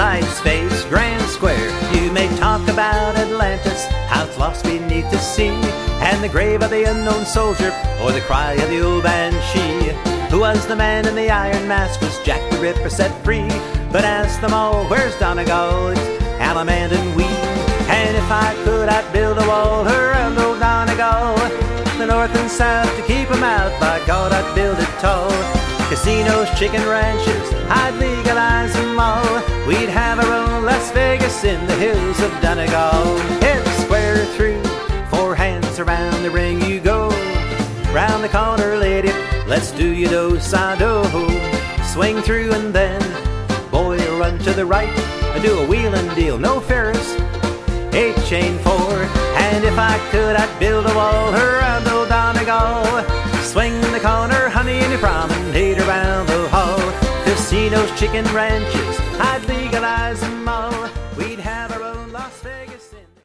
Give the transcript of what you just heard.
Pike's Face, Grand Square. You may talk about Atlantis, how it's lost beneath the sea, and the grave of the unknown soldier, or the cry of the old banshee. Who was the man in the iron mask? Was Jack the Ripper set free? But ask them all, where's Donegal? It's Alamand and Wee. And if I could, I'd build a wall around old Donegal, the north and south to keep 'em out. By God, I'd build it tall. Casinos, chicken ranches, I'd legalize them all. We'd have our own Las Vegas in the hills of Donegal. Hips square through, four hands around the ring you go. Round the corner, lady, let's do your do-sa-do. Swing through and then, boy, run to the right. Do a wheelin' deal, no Ferris, 8 chain 4. And if I could, I'd build a wall around old Donegal. Swing the corner, honey, and you promenade around the hall. Casinos, chicken ranches, I'd legalize them all.